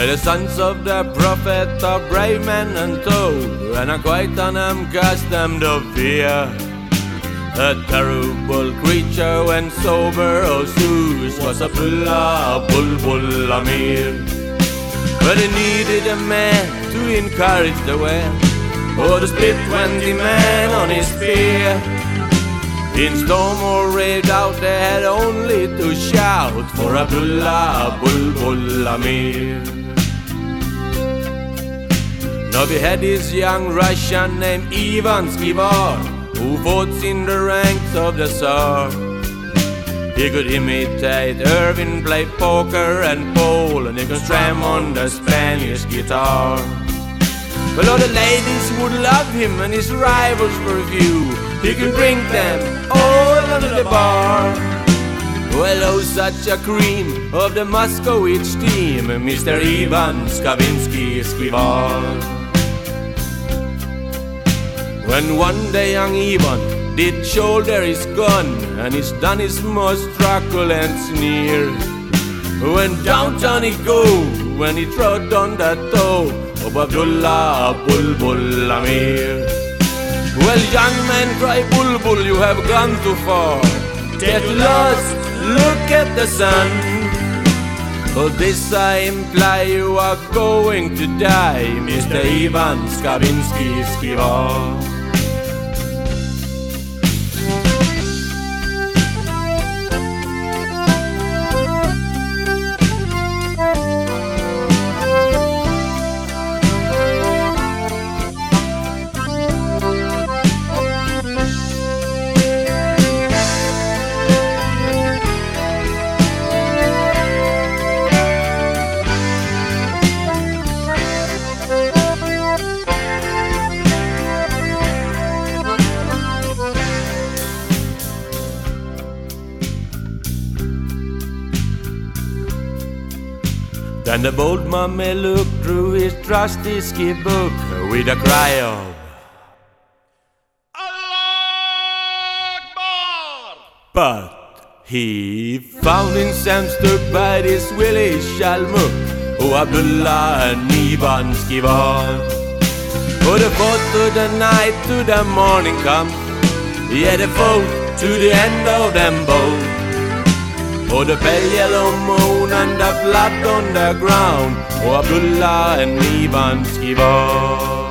Well, the sons of the prophet are brave men and told, and are quite unaccustomed to fear. A terrible creature when sober, oh Zeus was Abdullah Bulbul Amir. But he needed a man to encourage the way, or to split 20 men on his spear. In storm or raid out they had only to shout for Abdullah Bulbul Amir. Now we had this young Russian named Ivan Skivar, who fought in the ranks of the Tsar. He could imitate Irving, play poker and pole, and he could strum on the Spanish guitar. Well, all the ladies would love him and his rivals were few. He could bring them all under the bar. Well, oh, such a cream of the Moskowitz team, Mr. Ivan Skavinsky Skivar. When one day young Ivan did shoulder his gun, and he's done his most truculent sneer, when downtown he go, when he trod on the toe of Abdullah Bulbul Amir. Well, young man, cry Bulbul, you have gone too far. Get lost, look at the sun. For this I imply you are going to die, Mr. Ivan Skavinsky Skivar. Then the bold mummy looked through his trusty ski book with a cry of Allah Akbar. But he found himself stuck by this Willie Shalmuk, oh Abdullah and Ivan Skivar. Oh, the fought to the night, to the morning come. Yeah, they fought to the end of them both. Oh, the pale yellow moon and the blood on the ground, oh Abdullah and Ivan Skivar.